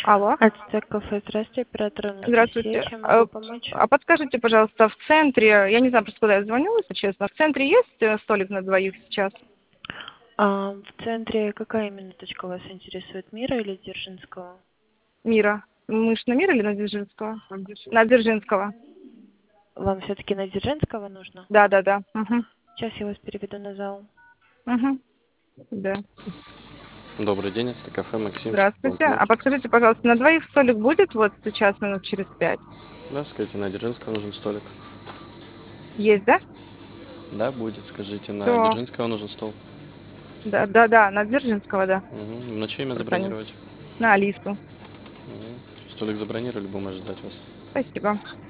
Алло, Ацтек кафе, здравствуйте, оператор Анастасия, здравствуйте. чем могу помочь? А подскажите, пожалуйста, в центре, я не знаю, просто куда я звоню, если честно, в центре есть столик на двоих сейчас? В центре какая именно точка вас интересует, Мира или Дзержинского? Мира. Мы ж на Мира или на Дзержинского? На Дзержинского. Вам все-таки на Дзержинского нужно? Да, да, да. Угу. Сейчас я вас переведу на зал. Угу. Да. Добрый день, это кафе Максим. Чем вам Здравствуйте. помочь? А подскажите, пожалуйста, на двоих столик будет вот сейчас минут через 5? Да, скажите, на Дзержинского нужен столик. Есть, да? Да, будет, скажите, на Все. Дзержинского нужен стол. Да, да, да, на Дзержинского, да. Угу. На чье имя Просто забронировать? на Алису. Угу. Столик забронировали, будем ожидать вас. Спасибо.